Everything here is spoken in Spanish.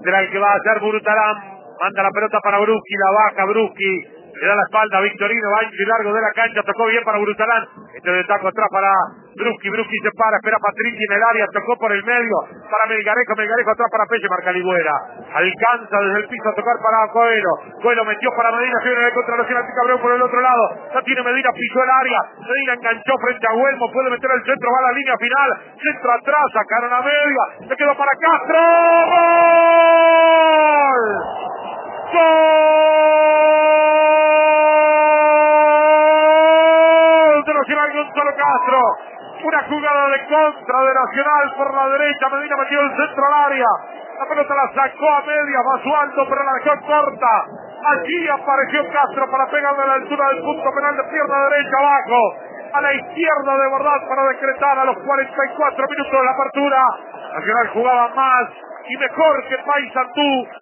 lateral que va a hacer Burutarán. Manda la pelota para Bruschi, la baja Bruschi. Le da la espalda a Victorino, va y largo de la cancha, tocó bien para Burutarán. Este de taco atrás para Bruschi se para, espera Patrici en el área, tocó por el medio para Melgarejo atrás para Pelle, marca Ligüera. Alcanza desde el piso a tocar para Coelho metió para Medina, se viene contra Nacional Cabrón por el otro lado. Ya tiene Medina, pisó el área, Medina enganchó frente a Huelmo, puede meter el centro, va a la línea final, centro atrás, sacaron a media, se quedó para Castro. ¡Gol! De Nacional, Gonzalo Castro. Una jugada de contra de Nacional por la derecha. Medina metió el centro al área. La pelota la sacó a media, Basualdo, pero la dejó corta. Allí apareció Castro para pegarle a la altura del punto penal de pierna derecha abajo. A la izquierda de verdad para decretar a los 44 minutos de la apertura. Nacional jugaba más y mejor que Paysandú.